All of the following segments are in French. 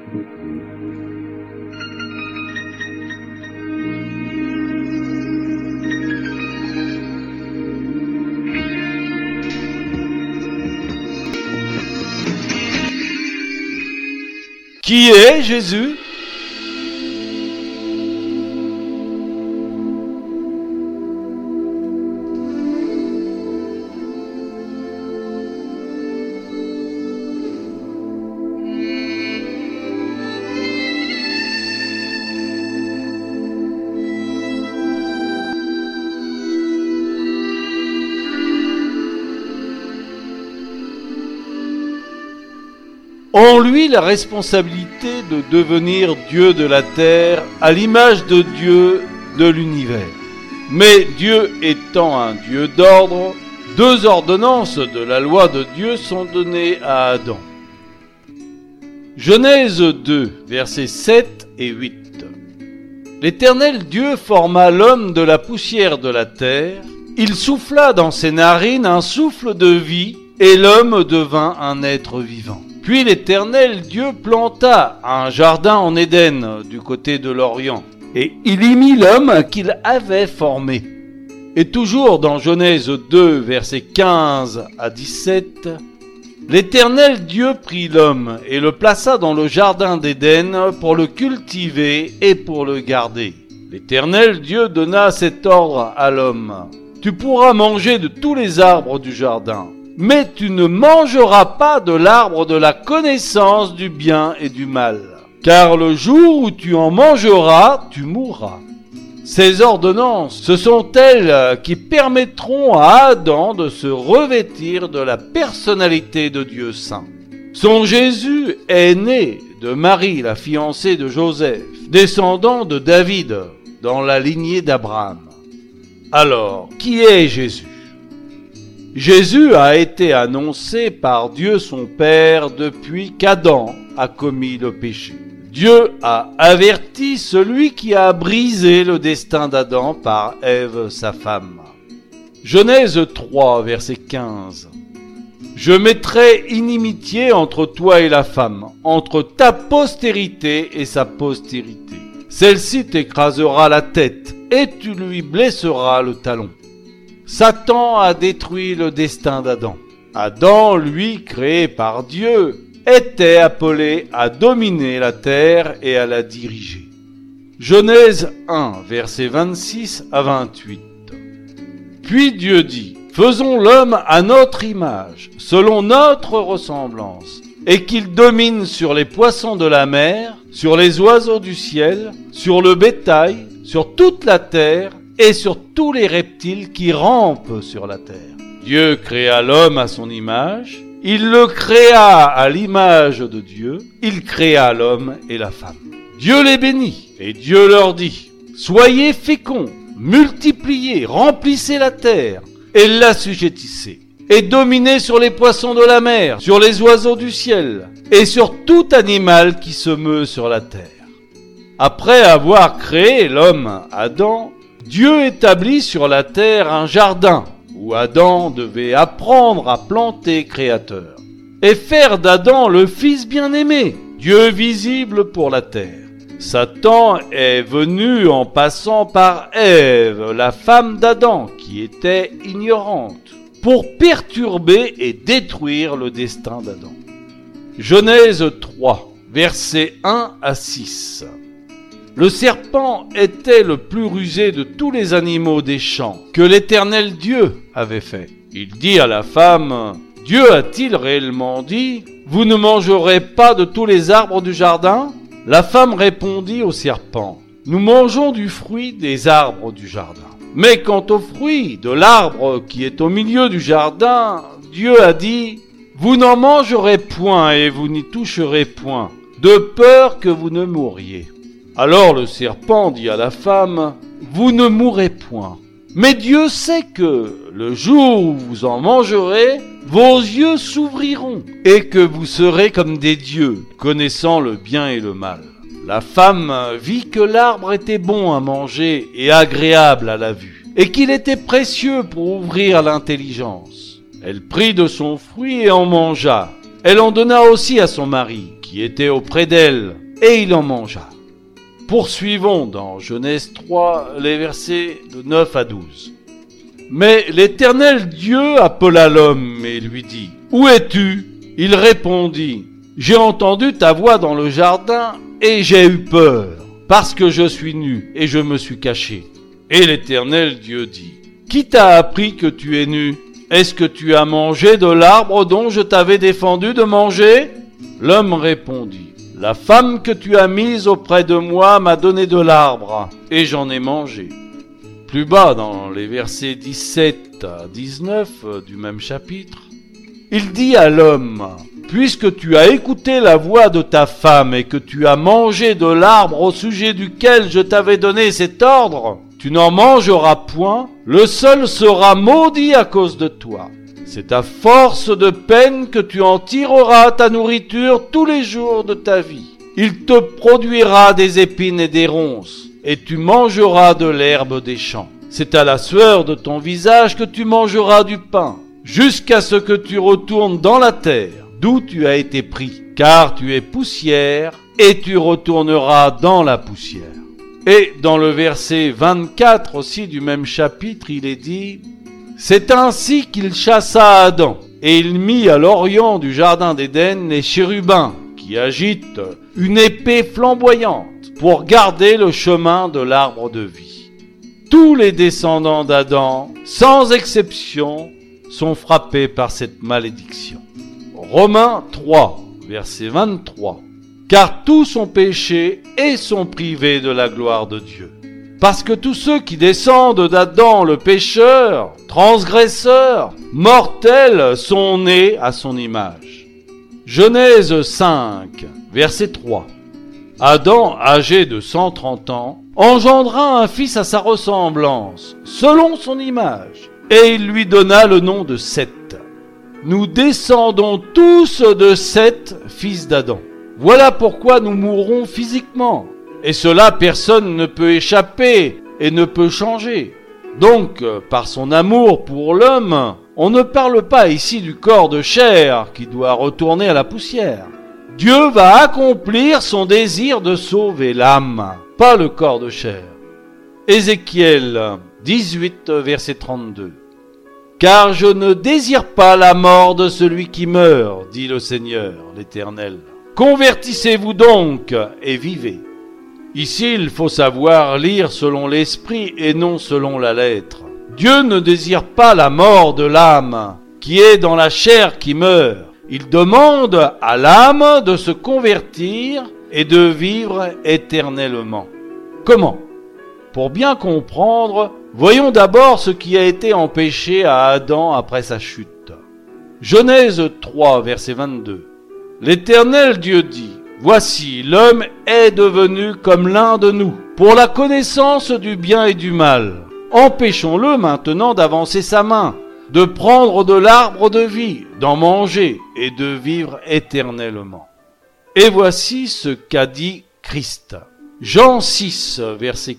Qui est Jésus ? En lui la responsabilité de devenir Dieu de la terre à l'image de Dieu de l'univers. Mais Dieu étant un Dieu d'ordre, 2 ordonnances de la loi de Dieu sont données à Adam. Genèse 2, versets 7 et 8. L'Éternel Dieu forma l'homme de la poussière de la terre, il souffla dans ses narines un souffle de vie, et l'homme devint un être vivant. Puis l'Éternel Dieu planta un jardin en Éden, du côté de l'Orient, et il y mit l'homme qu'il avait formé. Et toujours dans Genèse 2, versets 15 à 17, l'Éternel Dieu prit l'homme et le plaça dans le jardin d'Éden pour le cultiver et pour le garder. L'Éternel Dieu donna cet ordre à l'homme: tu pourras manger de tous les arbres du jardin, mais tu ne mangeras pas de l'arbre de la connaissance du bien et du mal, car le jour où tu en mangeras, tu mourras. Ces ordonnances, ce sont elles qui permettront à Adam de se revêtir de la personnalité de Dieu saint. Son Jésus est né de Marie, la fiancée de Joseph, descendant de David, dans la lignée d'Abraham. Alors, qui est Jésus ? Jésus a été annoncé par Dieu son Père depuis qu'Adam a commis le péché. Dieu a averti celui qui a brisé le destin d'Adam par Ève, sa femme. Genèse 3, verset 15. Je mettrai inimitié entre toi et la femme, entre ta postérité et sa postérité. Celle-ci t'écrasera la tête et tu lui blesseras le talon. Satan a détruit le destin d'Adam. Adam, lui, créé par Dieu, était appelé à dominer la terre et à la diriger. Genèse 1, versets 26 à 28. Puis Dieu dit: faisons l'homme à notre image, selon notre ressemblance, et qu'il domine sur les poissons de la mer, sur les oiseaux du ciel, sur le bétail, sur toute la terre, et sur tous les reptiles qui rampent sur la terre. Dieu créa l'homme à son image, il le créa à l'image de Dieu, il créa l'homme et la femme. Dieu les bénit, et Dieu leur dit: soyez féconds, multipliez, remplissez la terre, et l'assujettissez, et dominez sur les poissons de la mer, sur les oiseaux du ciel, et sur tout animal qui se meut sur la terre. Après avoir créé l'homme, Adam, Dieu établit sur la terre un jardin où Adam devait apprendre à planter créateur et faire d'Adam le fils bien-aimé, Dieu visible pour la terre. Satan est venu en passant par Ève, la femme d'Adam, qui était ignorante, pour perturber et détruire le destin d'Adam. Genèse 3, versets 1 à 6. Le serpent était le plus rusé de tous les animaux des champs que l'Éternel Dieu avait fait. Il dit à la femme: Dieu a-t-il réellement dit: vous ne mangerez pas de tous les arbres du jardin ? La femme répondit au serpent: nous mangeons du fruit des arbres du jardin. Mais quant au fruit de l'arbre qui est au milieu du jardin, Dieu a dit: vous n'en mangerez point et vous n'y toucherez point, de peur que vous ne mouriez. Alors le serpent dit à la femme: vous ne mourrez point. Mais Dieu sait que, le jour où vous en mangerez, vos yeux s'ouvriront, et que vous serez comme des dieux, connaissant le bien et le mal. La femme vit que l'arbre était bon à manger et agréable à la vue, et qu'il était précieux pour ouvrir l'intelligence. Elle prit de son fruit et en mangea. Elle en donna aussi à son mari, qui était auprès d'elle, et il en mangea. Poursuivons dans Genèse 3, les versets de 9 à 12. Mais l'Éternel Dieu appela l'homme et lui dit, « Où es-tu » Il répondit, « J'ai entendu ta voix dans le jardin et j'ai eu peur, parce que je suis nu et je me suis caché. » Et l'Éternel Dieu dit, « Qui t'a appris que tu es nu ? Est-ce que tu as mangé de l'arbre dont je t'avais défendu de manger ?» L'homme répondit, « La femme que tu as mise auprès de moi m'a donné de l'arbre, et j'en ai mangé. » Plus bas, dans les versets 17 à 19 du même chapitre, il dit à l'homme, « Puisque tu as écouté la voix de ta femme et que tu as mangé de l'arbre au sujet duquel je t'avais donné cet ordre, tu n'en mangeras point, le sol sera maudit à cause de toi. C'est à force de peine que tu en tireras ta nourriture tous les jours de ta vie. Il te produira des épines et des ronces, et tu mangeras de l'herbe des champs. C'est à la sueur de ton visage que tu mangeras du pain, jusqu'à ce que tu retournes dans la terre, d'où tu as été pris, car tu es poussière, et tu retourneras dans la poussière. » Et dans le verset 24 aussi du même chapitre, il est dit, « C'est ainsi qu'il chassa Adam, et il mit à l'orient du jardin d'Éden les chérubins, qui agitent une épée flamboyante pour garder le chemin de l'arbre de vie. » Tous les descendants d'Adam, sans exception, sont frappés par cette malédiction. Romains 3, verset 23. Car tous ont péché et sont privés de la gloire de Dieu. Parce que tous ceux qui descendent d'Adam le pécheur, transgresseur, mortel, sont nés à son image. Genèse 5, verset 3. Adam, âgé de 130 ans, engendra un fils à sa ressemblance, selon son image, et il lui donna le nom de Seth. Nous descendons tous de Seth, fils d'Adam. Voilà pourquoi nous mourrons physiquement. Et cela, personne ne peut échapper et ne peut changer. Donc, par son amour pour l'homme, on ne parle pas ici du corps de chair qui doit retourner à la poussière. Dieu va accomplir son désir de sauver l'âme, pas le corps de chair. Ézéchiel 18, verset 32. « Car je ne désire pas la mort de celui qui meurt, dit le Seigneur, l'Éternel. Convertissez-vous donc et vivez. » Ici, il faut savoir lire selon l'esprit et non selon la lettre. Dieu ne désire pas la mort de l'âme, qui est dans la chair qui meurt. Il demande à l'âme de se convertir et de vivre éternellement. Comment ? Pour bien comprendre, voyons d'abord ce qui a été empêché à Adam après sa chute. Genèse 3, verset 22. L'Éternel Dieu dit, « Voici, l'homme est devenu comme l'un de nous, pour la connaissance du bien et du mal. Empêchons-le maintenant d'avancer sa main, de prendre de l'arbre de vie, d'en manger et de vivre éternellement. » Et voici ce qu'a dit Christ. Jean 6, versets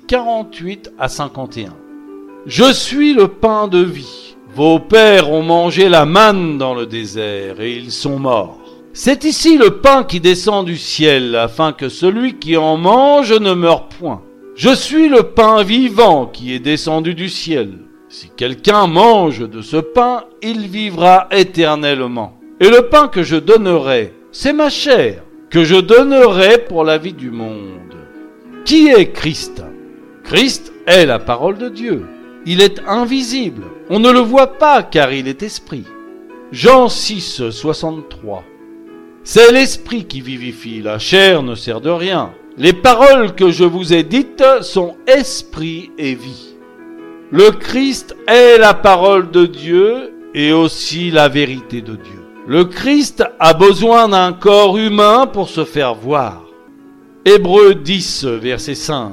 48 à 51. « Je suis le pain de vie. Vos pères ont mangé la manne dans le désert et ils sont morts. C'est ici le pain qui descend du ciel, afin que celui qui en mange ne meure point. Je suis le pain vivant qui est descendu du ciel. Si quelqu'un mange de ce pain, il vivra éternellement. Et le pain que je donnerai, c'est ma chair, que je donnerai pour la vie du monde. » Qui est Christ ? Christ est la parole de Dieu. Il est invisible. On ne le voit pas car il est esprit. Jean 6, 63. C'est l'esprit qui vivifie, la chair ne sert de rien. Les paroles que je vous ai dites sont esprit et vie. Le Christ est la parole de Dieu et aussi la vérité de Dieu. Le Christ a besoin d'un corps humain pour se faire voir. Hébreux 10, verset 5.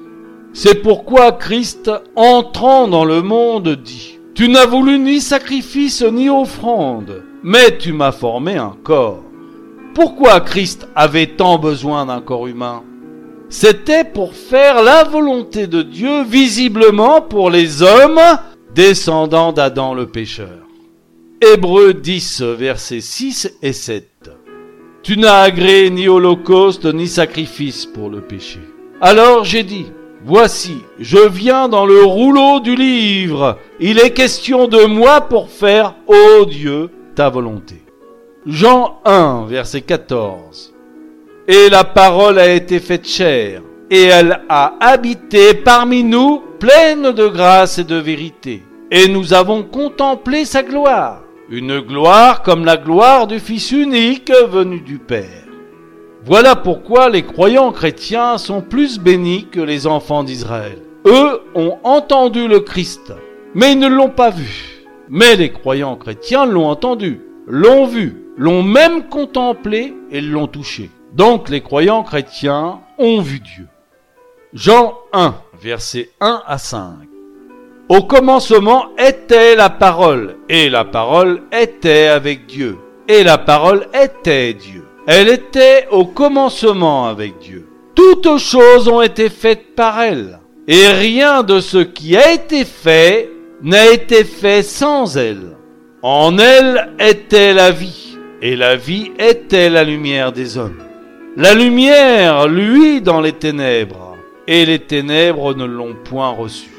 C'est pourquoi Christ, entrant dans le monde, dit « Tu n'as voulu ni sacrifice ni offrande, mais tu m'as formé un corps. » Pourquoi Christ avait tant besoin d'un corps humain ? C'était pour faire la volonté de Dieu visiblement pour les hommes descendants d'Adam le pécheur. Hébreux 10, versets 6 et 7. Tu n'as agréé ni holocauste ni sacrifice pour le péché. Alors j'ai dit, voici, je viens dans le rouleau du livre. Il est question de moi pour faire, ô Dieu, ta volonté. Jean 1, verset 14. Et la parole a été faite chair, et elle a habité parmi nous, pleine de grâce et de vérité. Et nous avons contemplé sa gloire, une gloire comme la gloire du Fils unique venu du Père. Voilà pourquoi les croyants chrétiens sont plus bénis que les enfants d'Israël. Eux ont entendu le Christ, mais ils ne l'ont pas vu. Mais les croyants chrétiens l'ont entendu, l'ont vu, l'ont même contemplé et l'ont touché. Donc les croyants chrétiens ont vu Dieu. Jean 1, versets 1 à 5. Au commencement était la parole, et la parole était avec Dieu, et la parole était Dieu. Elle était au commencement avec Dieu. Toutes choses ont été faites par elle, et rien de ce qui a été fait n'a été fait sans elle. En elle était la vie, et la vie était la lumière des hommes. La lumière luit dans les ténèbres, et les ténèbres ne l'ont point reçue.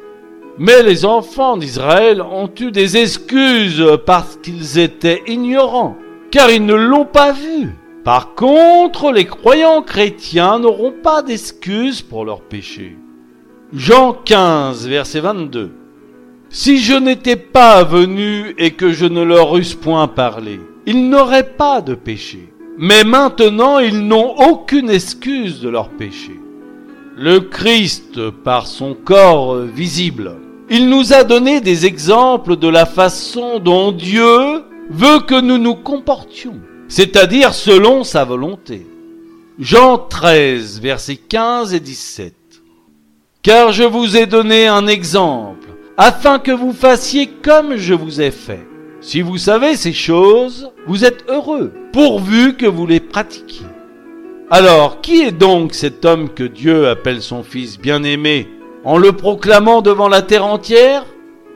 Mais les enfants d'Israël ont eu des excuses parce qu'ils étaient ignorants, car ils ne l'ont pas vu. Par contre, les croyants chrétiens n'auront pas d'excuses pour leurs péchés. Jean 15, verset 22. Si je n'étais pas venu et que je ne leur eusse point parlé, ils n'auraient pas de péché. Mais maintenant, ils n'ont aucune excuse de leur péché. Le Christ, par son corps visible, il nous a donné des exemples de la façon dont Dieu veut que nous nous comportions, c'est-à-dire selon sa volonté. Jean 13, versets 15 et 17. Car je vous ai donné un exemple, afin que vous fassiez comme je vous ai fait. Si vous savez ces choses, vous êtes heureux, pourvu que vous les pratiquiez. Alors, qui est donc cet homme que Dieu appelle son Fils bien-aimé en le proclamant devant la terre entière?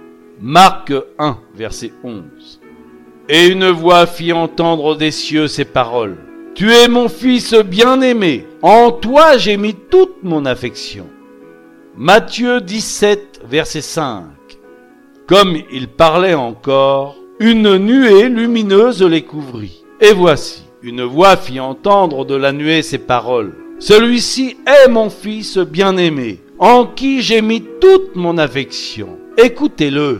Marc 1, verset 11. Et une voix fit entendre des cieux ces paroles. Tu es mon Fils bien-aimé, en toi j'ai mis toute mon affection. Matthieu 17, verset 5. Comme il parlait encore, une nuée lumineuse les couvrit. Et voici, une voix fit entendre de la nuée ces paroles. Celui-ci est mon Fils bien-aimé, en qui j'ai mis toute mon affection. Écoutez-le.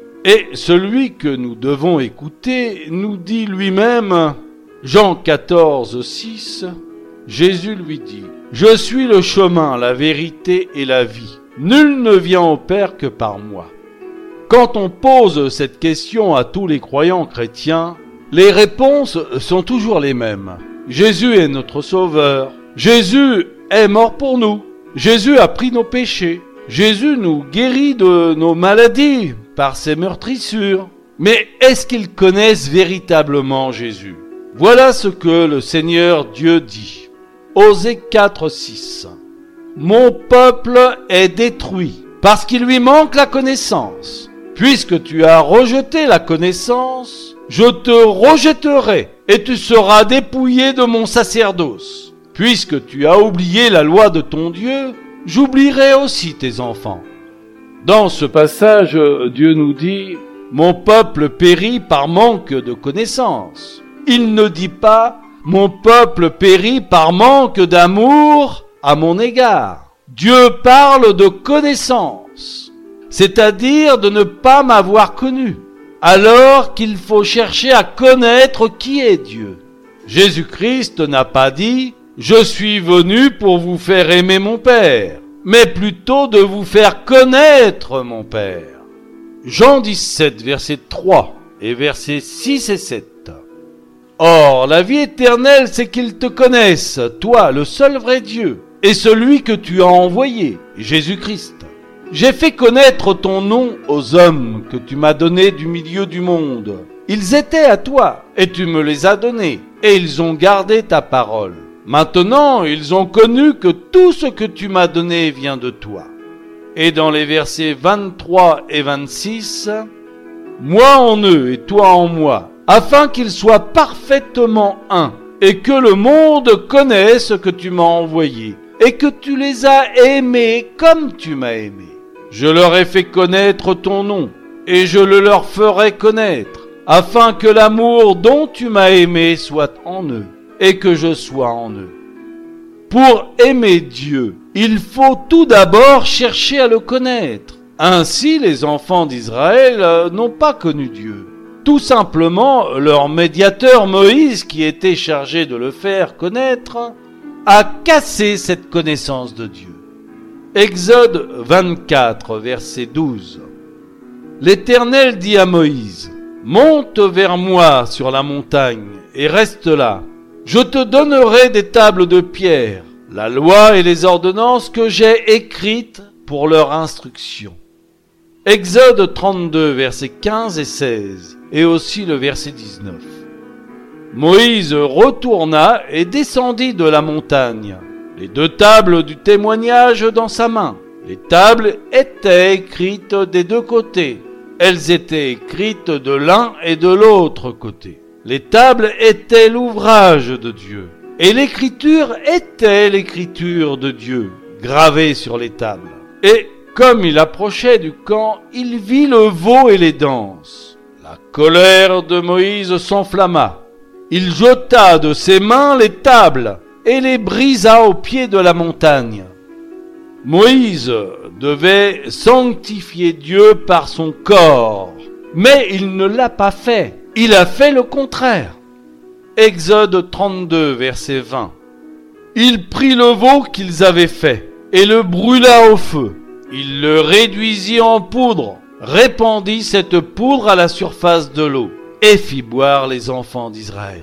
Et celui que nous devons écouter nous dit lui-même, Jean 14, 6, Jésus lui dit, « Je suis le chemin, la vérité et la vie. Nul ne vient au Père que par moi. » Quand on pose cette question à tous les croyants chrétiens, les réponses sont toujours les mêmes. Jésus est notre Sauveur. Jésus est mort pour nous. Jésus a pris nos péchés. Jésus nous guérit de nos maladies par ses meurtrissures. Mais est-ce qu'ils connaissent véritablement Jésus? Voilà ce que le Seigneur Dieu dit. Osée 4, 6. Mon peuple est détruit parce qu'il lui manque la connaissance. Puisque tu as rejeté la connaissance, je te rejetterai et tu seras dépouillé de mon sacerdoce. Puisque tu as oublié la loi de ton Dieu, j'oublierai aussi tes enfants. Dans ce passage, Dieu nous dit, mon peuple périt par manque de connaissance. Il ne dit pas, mon peuple périt par manque d'amour à mon égard. Dieu parle de connaissance, c'est-à-dire de ne pas m'avoir connu, alors qu'il faut chercher à connaître qui est Dieu. Jésus-Christ n'a pas dit « Je suis venu pour vous faire aimer mon Père », mais plutôt de vous faire connaître mon Père. Jean 17, verset 3 et versets 6 et 7. Or, la vie éternelle, c'est qu'ils te connaissent, toi, le seul vrai Dieu, et celui que tu as envoyé, Jésus-Christ. J'ai fait connaître ton nom aux hommes que tu m'as donnés du milieu du monde. Ils étaient à toi, et tu me les as donnés, et ils ont gardé ta parole. Maintenant, ils ont connu que tout ce que tu m'as donné vient de toi. Et dans les versets 23 et 26, « Moi en eux et toi en moi, afin qu'ils soient parfaitement un, et que le monde connaisse que tu m'as envoyé, et que tu les as aimés comme tu m'as aimé. Je leur ai fait connaître ton nom, et je le leur ferai connaître, afin que l'amour dont tu m'as aimé soit en eux, et que je sois en eux. Pour aimer Dieu, il faut tout d'abord chercher à le connaître. Ainsi, les enfants d'Israël n'ont pas connu Dieu. Tout simplement, leur médiateur Moïse, qui était chargé de le faire connaître, a cassé cette connaissance de Dieu. Exode 24, verset 12. L'Éternel dit à Moïse, « Monte vers moi sur la montagne et reste là. Je te donnerai des tables de pierre, la loi et les ordonnances que j'ai écrites pour leur instruction. » Exode 32, versets 15 et 16, et aussi le verset 19. Moïse retourna et descendit de la montagne, les 2 tables du témoignage dans sa main. Les tables étaient écrites des 2 côtés. Elles étaient écrites de l'un et de l'autre côté. Les tables étaient l'ouvrage de Dieu, et l'écriture était l'écriture de Dieu, gravée sur les tables. Et comme il approchait du camp, il vit le veau et les danses. La colère de Moïse s'enflamma. Il jeta de ses mains les tables et les brisa au pied de la montagne. Moïse devait sanctifier Dieu par son corps, mais il ne l'a pas fait. Il a fait le contraire. Exode 32, verset 20. Il prit le veau qu'ils avaient fait et le brûla au feu. Il le réduisit en poudre, répandit cette poudre à la surface de l'eau et fit boire les enfants d'Israël.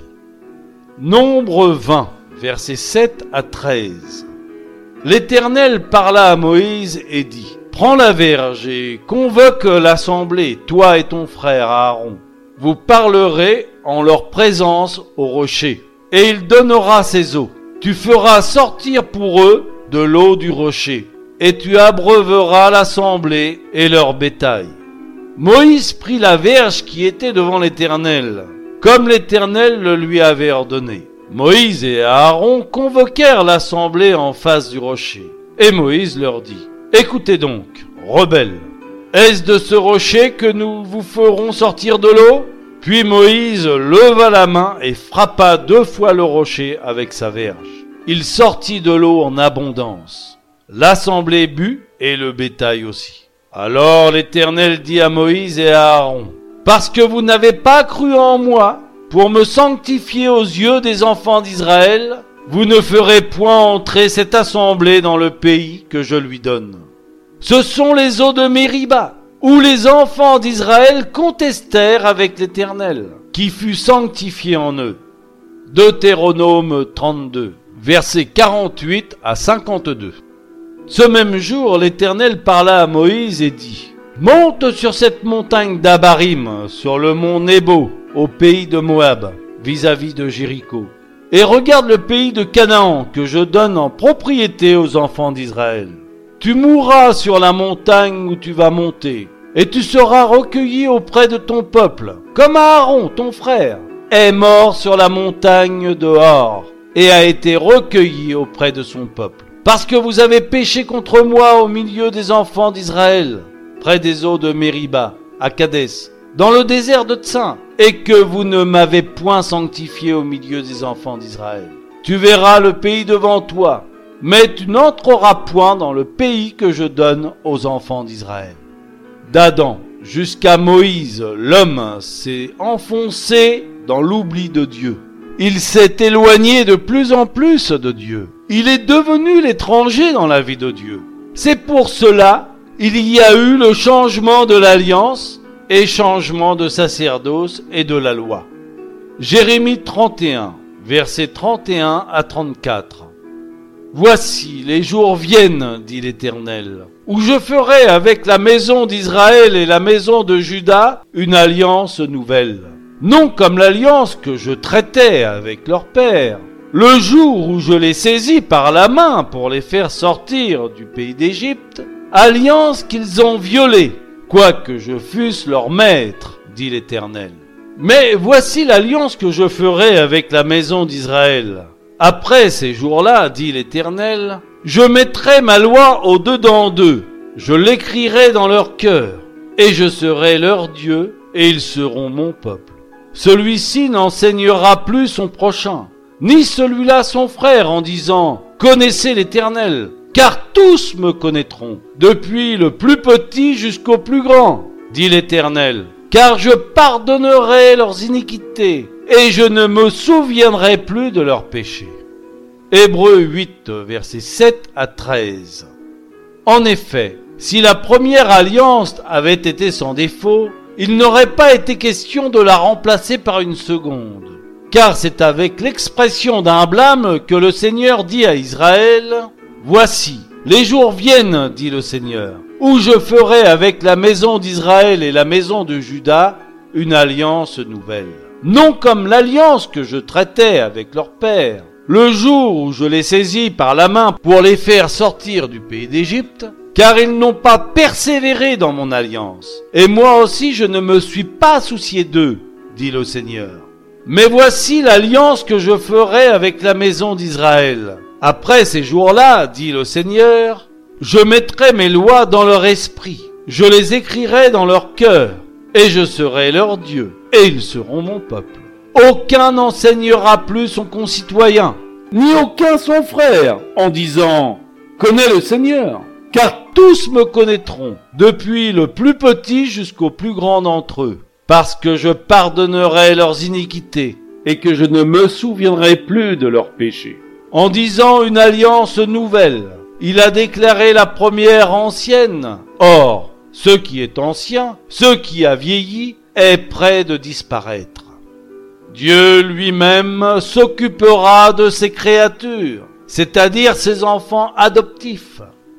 Nombre 20, versets 7 à 13. L'Éternel parla à Moïse et dit, « Prends la verge et convoque l'assemblée, toi et ton frère Aaron. Vous parlerez en leur présence au rocher, et il donnera ses eaux. Tu feras sortir pour eux de l'eau du rocher, et tu abreuveras l'assemblée et leur bétail. » Moïse prit la verge qui était devant l'Éternel, comme l'Éternel le lui avait ordonné. Moïse et Aaron convoquèrent l'assemblée en face du rocher. Et Moïse leur dit, « Écoutez donc, rebelles, est-ce de ce rocher que nous vous ferons sortir de l'eau ?» Puis Moïse leva la main et frappa 2 fois le rocher avec sa verge. Il sortit de l'eau en abondance. L'assemblée but et le bétail aussi. Alors l'Éternel dit à Moïse et à Aaron, « Parce que vous n'avez pas cru en moi, pour me sanctifier aux yeux des enfants d'Israël, vous ne ferez point entrer cette assemblée dans le pays que je lui donne. Ce sont les eaux de Mériba, où les enfants d'Israël contestèrent avec l'Éternel, qui fut sanctifié en eux. » Deutéronome 32, versets 48 à 52. Ce même jour, l'Éternel parla à Moïse et dit, « Monte sur cette montagne d'Abarim, sur le mont Nebo, au pays de Moab, vis-à-vis de Jéricho, et regarde le pays de Canaan que je donne en propriété aux enfants d'Israël. Tu mourras sur la montagne où tu vas monter, et tu seras recueilli auprès de ton peuple, comme Aaron, ton frère, est mort sur la montagne de Hor, et a été recueilli auprès de son peuple. Parce que vous avez péché contre moi au milieu des enfants d'Israël, près des eaux de Mériba, à Kadès, dans le désert de Tsin, et que vous ne m'avez point sanctifié au milieu des enfants d'Israël. Tu verras le pays devant toi, mais tu n'entreras point dans le pays que je donne aux enfants d'Israël. » D'Adam jusqu'à Moïse, l'homme s'est enfoncé dans l'oubli de Dieu. Il s'est éloigné de plus en plus de Dieu. Il est devenu l'étranger dans la vie de Dieu. C'est pour cela il y a eu le changement de l'alliance et changement de sacerdoce et de la loi. Jérémie 31, versets 31 à 34. Voici, les jours viennent, dit l'Éternel, où je ferai avec la maison d'Israël et la maison de Juda une alliance nouvelle. Non comme l'alliance que je traitais avec leur père, le jour où je les saisis par la main pour les faire sortir du pays d'Égypte, alliance qu'ils ont violée, quoique je fusse leur maître, dit l'Éternel. Mais voici l'alliance que je ferai avec la maison d'Israël. Après ces jours-là, dit l'Éternel, je mettrai ma loi au-dedans d'eux, je l'écrirai dans leur cœur, et je serai leur Dieu, et ils seront mon peuple. Celui-ci n'enseignera plus son prochain, ni celui-là son frère, en disant « Connaissez l'Éternel », car tous me connaîtront, depuis le plus petit jusqu'au plus grand, dit l'Éternel, car je pardonnerai leurs iniquités, et je ne me souviendrai plus de leurs péchés. Hébreux 8, versets 7 à 13. En effet, si la première alliance avait été sans défaut, il n'aurait pas été question de la remplacer par une seconde. Car c'est avec l'expression d'un blâme que le Seigneur dit à Israël « Voici, les jours viennent, dit le Seigneur, où je ferai avec la maison d'Israël et la maison de Juda une alliance nouvelle. Non comme l'alliance que je traitais avec leur père, le jour où je les saisis par la main pour les faire sortir du pays d'Égypte, car ils n'ont pas persévéré dans mon alliance, et moi aussi je ne me suis pas soucié d'eux, dit le Seigneur. Mais voici l'alliance que je ferai avec la maison d'Israël. Après ces jours-là, dit le Seigneur, je mettrai mes lois dans leur esprit, je les écrirai dans leur cœur, et je serai leur Dieu, et ils seront mon peuple. Aucun n'enseignera plus son concitoyen, ni aucun son frère, en disant « Connais le Seigneur », car tous me connaîtront, depuis le plus petit jusqu'au plus grand d'entre eux, parce que je pardonnerai leurs iniquités, et que je ne me souviendrai plus de leurs péchés. En disant une alliance nouvelle, il a déclaré la première ancienne. Or, ce qui est ancien, ce qui a vieilli, est près de disparaître. Dieu lui-même s'occupera de ses créatures, c'est-à-dire ses enfants adoptifs.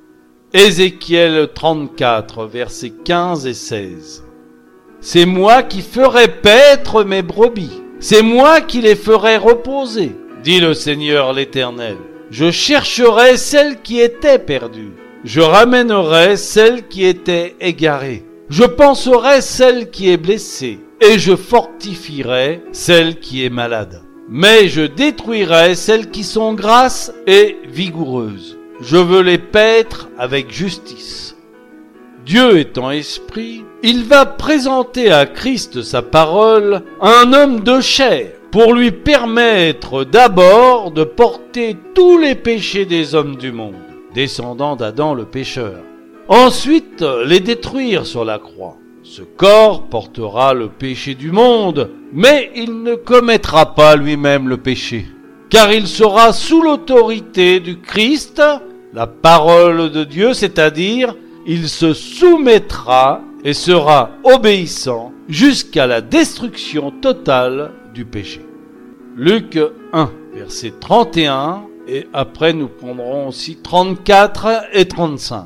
Ézéchiel 34, versets 15 et 16. C'est moi qui ferai paître mes brebis, c'est moi qui les ferai reposer, dit le Seigneur l'Éternel. Je chercherai celle qui était perdue, je ramènerai celle qui était égarée, je panserai celle qui est blessée, et je fortifierai celle qui est malade. Mais je détruirai celles qui sont grasses et vigoureuses. Je veux les paître avec justice. Dieu étant esprit, il va présenter à Christ sa parole, un homme de chair, pour lui permettre d'abord de porter tous les péchés des hommes du monde, descendants d'Adam le pécheur. Ensuite, les détruire sur la croix. Ce corps portera le péché du monde, mais il ne commettra pas lui-même le péché, car il sera sous l'autorité du Christ, la parole de Dieu, c'est-à-dire il se soumettra et sera obéissant jusqu'à la destruction totale du péché. Luc 1, verset 31, et après nous prendrons aussi 34 et 35.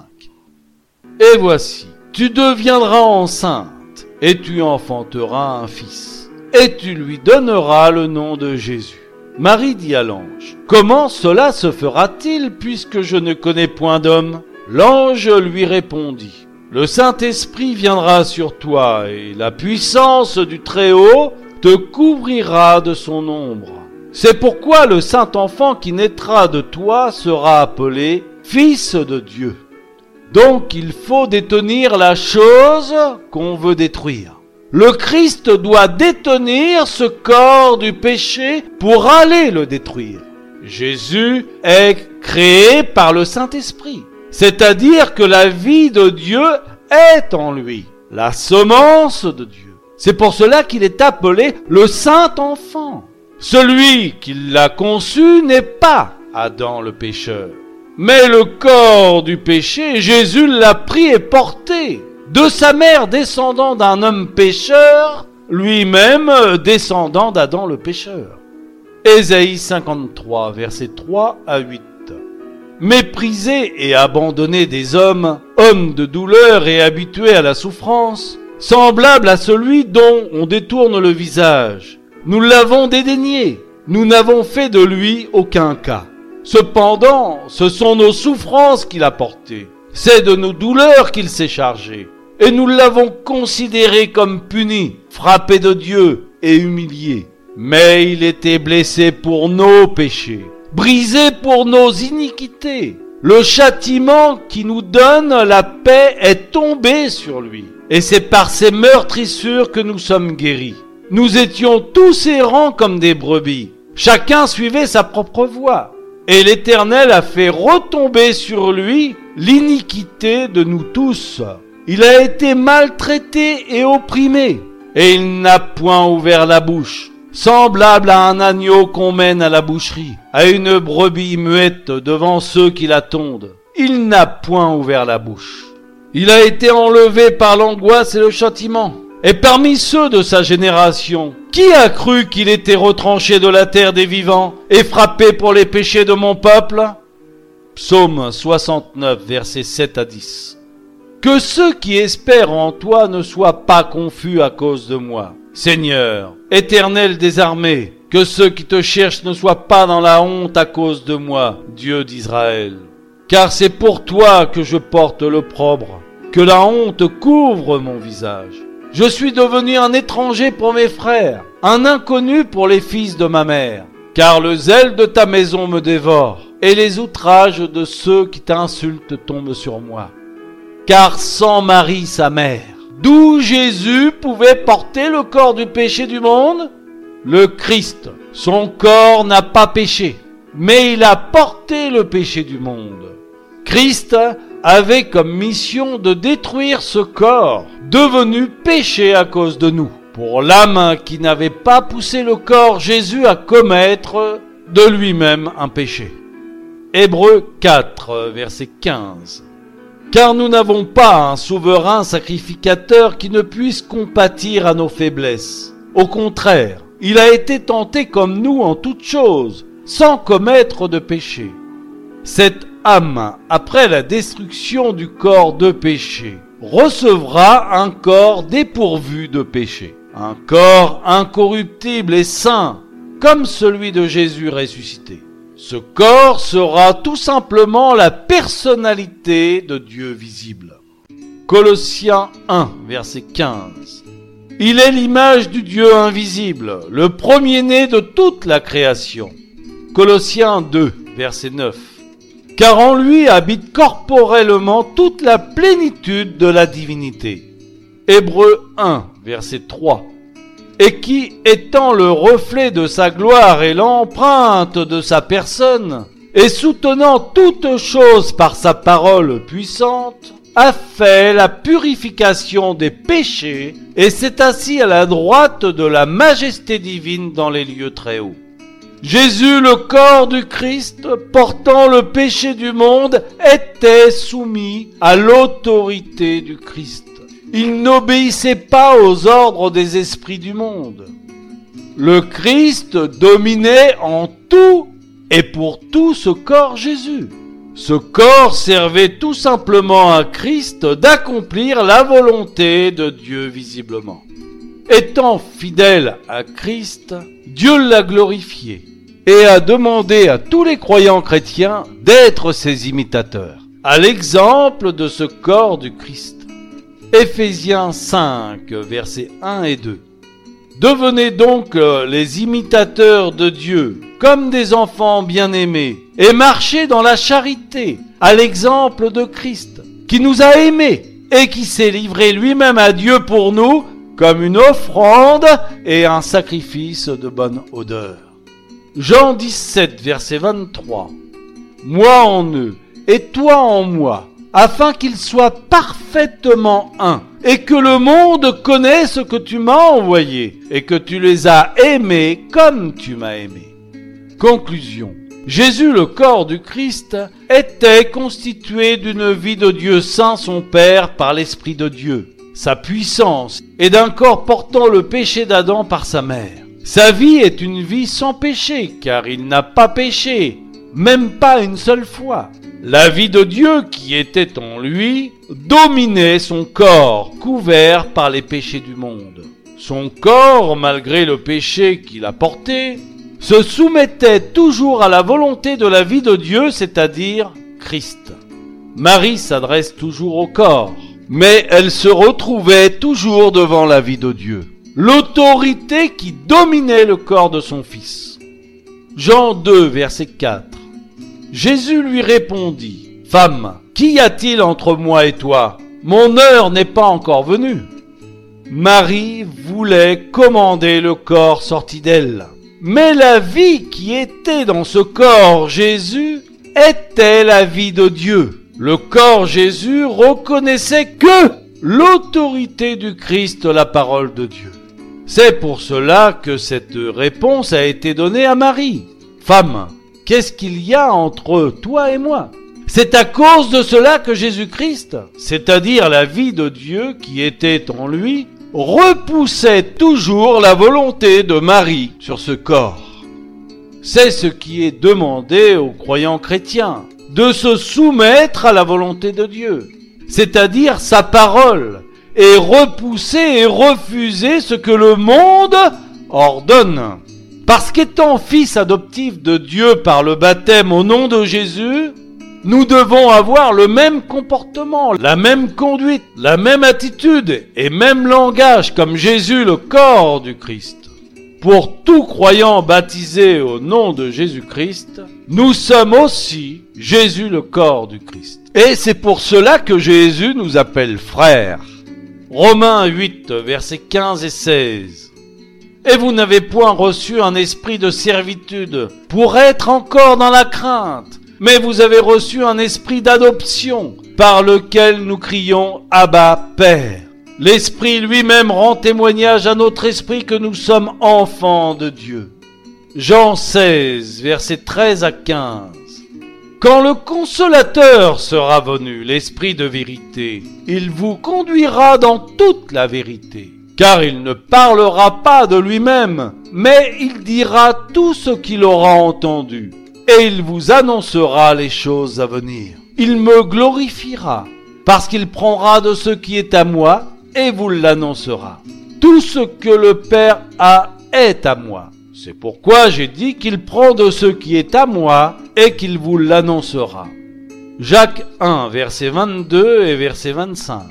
Et voici, tu deviendras enceinte, et tu enfanteras un fils, et tu lui donneras le nom de Jésus. Marie dit à l'ange, « Comment cela se fera-t-il, puisque je ne connais point d'homme ?» L'ange lui répondit, « Le Saint-Esprit viendra sur toi, et la puissance du Très-Haut te couvrira de son ombre. C'est pourquoi le Saint-Enfant qui naîtra de toi sera appelé Fils de Dieu. Donc il faut détenir la chose qu'on veut détruire. Le Christ doit détenir ce corps du péché pour aller le détruire. Jésus est créé par le Saint-Esprit, c'est-à-dire que la vie de Dieu est en lui, la semence de Dieu. C'est pour cela qu'il est appelé le Saint-Enfant. Celui qui l'a conçu n'est pas Adam le pécheur, mais le corps du péché, Jésus l'a pris et porté. De sa mère descendant d'un homme pécheur, lui-même descendant d'Adam le pécheur. Ésaïe 53, versets 3 à 8. Méprisé et abandonné des hommes, hommes de douleur et habitués à la souffrance, semblable à celui dont on détourne le visage, nous l'avons dédaigné, nous n'avons fait de lui aucun cas. Cependant, ce sont nos souffrances qu'il a portées, c'est de nos douleurs qu'il s'est chargé. Et nous l'avons considéré comme puni, frappé de Dieu, et humilié. Mais il était blessé pour nos péchés, brisé pour nos iniquités. Le châtiment qui nous donne la paix est tombé sur lui. Et c'est par ses meurtrissures que nous sommes guéris. Nous étions tous errants comme des brebis. Chacun suivait sa propre voie. Et l'Éternel a fait retomber sur lui l'iniquité de nous tous. Il a été maltraité et opprimé. Et il n'a point ouvert la bouche. Semblable à un agneau qu'on mène à la boucherie, à une brebis muette devant ceux qui la tondent. Il n'a point ouvert la bouche. Il a été enlevé par l'angoisse et le châtiment. Et parmi ceux de sa génération, qui a cru qu'il était retranché de la terre des vivants et frappé pour les péchés de mon peuple? Psaume 69, versets 7 à 10. Que ceux qui espèrent en toi ne soient pas confus à cause de moi. Seigneur, Éternel des armées, que ceux qui te cherchent ne soient pas dans la honte à cause de moi, Dieu d'Israël. Car c'est pour toi que je porte l'opprobre, que la honte couvre mon visage. Je suis devenu un étranger pour mes frères, un inconnu pour les fils de ma mère. Car le zèle de ta maison me dévore, et les outrages de ceux qui t'insultent tombent sur moi. Car sans Marie sa mère, d'où Jésus pouvait porter le corps du péché du monde? Le Christ, son corps n'a pas péché, mais il a porté le péché du monde. Christ avait comme mission de détruire ce corps, devenu péché à cause de nous. Pour l'âme qui n'avait pas poussé le corps Jésus à commettre de lui-même un péché. Hébreux 4, verset 15. Car nous n'avons pas un souverain sacrificateur qui ne puisse compatir à nos faiblesses. Au contraire, il a été tenté comme nous en toutes choses, sans commettre de péché. Cette âme, après la destruction du corps de péché, recevra un corps dépourvu de péché, un corps incorruptible et saint, comme celui de Jésus ressuscité. Ce corps sera tout simplement la personnalité de Dieu visible. Colossiens 1, verset 15. Il est l'image du Dieu invisible, le premier-né de toute la création. Colossiens 2, verset 9. Car en lui habite corporellement toute la plénitude de la divinité. Hébreux 1, verset 3. Et qui, étant le reflet de sa gloire et l'empreinte de sa personne, et soutenant toutes choses par sa parole puissante, a fait la purification des péchés et s'est assis à la droite de la majesté divine dans les lieux très hauts. Jésus, le corps du Christ, portant le péché du monde, était soumis à l'autorité du Christ. Il n'obéissait pas aux ordres des esprits du monde. Le Christ dominait en tout et pour tout ce corps Jésus. Ce corps servait tout simplement à Christ d'accomplir la volonté de Dieu visiblement. Étant fidèle à Christ, Dieu l'a glorifié et a demandé à tous les croyants chrétiens d'être ses imitateurs, à l'exemple de ce corps du Christ. Éphésiens 5, versets 1 et 2. Devenez donc les imitateurs de Dieu, comme des enfants bien-aimés, et marchez dans la charité, à l'exemple de Christ, qui nous a aimés et qui s'est livré lui-même à Dieu pour nous, comme une offrande et un sacrifice de bonne odeur. Jean 17, verset 23. Moi en eux, et toi en moi, afin qu'ils soient parfaitement un, et que le monde connaisse que tu m'as envoyé, et que tu les as aimés comme tu m'as aimé. Conclusion. Jésus, le corps du Christ, était constitué d'une vie de Dieu Saint, son Père, par l'Esprit de Dieu, sa puissance, et d'un corps portant le péché d'Adam par sa mère. Sa vie est une vie sans péché, car il n'a pas péché, même pas une seule fois. La vie de Dieu qui était en lui dominait son corps couvert par les péchés du monde. Son corps, malgré le péché qu'il a porté, se soumettait toujours à la volonté de la vie de Dieu, c'est-à-dire Christ. Marie s'adresse toujours au corps, mais elle se retrouvait toujours devant la vie de Dieu. l'autorité qui dominait le corps de son Fils. Jean 2, verset 4. Jésus lui répondit, « Femme, qu'y a-t-il entre moi et toi? Mon heure n'est pas encore venue. » Marie voulait commander le corps sorti d'elle. Mais la vie qui était dans ce corps Jésus était la vie de Dieu. Le corps Jésus reconnaissait que l'autorité du Christ, la parole de Dieu. C'est pour cela que cette réponse a été donnée à Marie. « Femme, qu'est-ce qu'il y a entre toi et moi ?» C'est à cause de cela que Jésus-Christ, c'est-à-dire la vie de Dieu qui était en lui, repoussait toujours la volonté de Marie sur ce corps. C'est ce qui est demandé aux croyants chrétiens, de se soumettre à la volonté de Dieu, c'est-à-dire sa parole, et repousser et refuser ce que le monde ordonne. Parce qu'étant fils adoptifs de Dieu par le baptême au nom de Jésus, nous devons avoir le même comportement, la même conduite, la même attitude et même langage comme Jésus, le corps du Christ. Pour tout croyant baptisé au nom de Jésus-Christ, nous sommes aussi Jésus, le corps du Christ. Et c'est pour cela que Jésus nous appelle frères. Romains 8, versets 15 et 16. Et vous n'avez point reçu un esprit de servitude pour être encore dans la crainte, mais vous avez reçu un esprit d'adoption par lequel nous crions « Abba, Père ». L'Esprit lui-même rend témoignage à notre esprit que nous sommes enfants de Dieu. Jean 16, versets 13 à 15. Quand le Consolateur sera venu, l'Esprit de vérité, il vous conduira dans toute la vérité. Car il ne parlera pas de lui-même, mais il dira tout ce qu'il aura entendu. Et il vous annoncera les choses à venir. Il me glorifiera, parce qu'il prendra de ce qui est à moi, et vous l'annoncera. Tout ce que le Père a est à moi. C'est pourquoi j'ai dit qu'il prend de ce qui est à moi, et qu'il vous l'annoncera. Jacques 1, verset 22 et verset 25.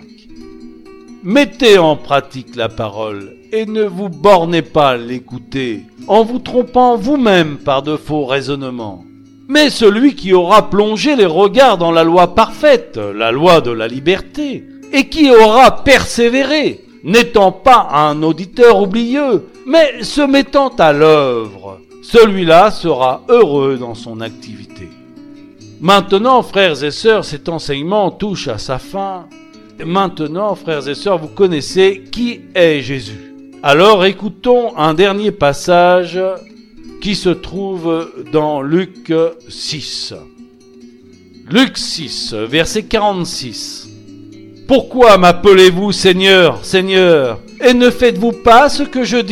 Mettez en pratique la parole, et ne vous bornez pas à l'écouter, en vous trompant vous-même par de faux raisonnements. Mais celui qui aura plongé les regards dans la loi parfaite, la loi de la liberté, et qui aura persévéré, n'étant pas un auditeur oublieux, mais se mettant à l'œuvre, celui-là sera heureux dans son activité. Maintenant, frères et sœurs, cet enseignement touche à sa fin. Maintenant, frères et sœurs, vous connaissez qui est Jésus. Alors écoutons un dernier passage qui se trouve dans Luc 6. Luc 6, verset 46. « Pourquoi m'appelez-vous Seigneur, Seigneur, et ne faites-vous pas ce que je dis ?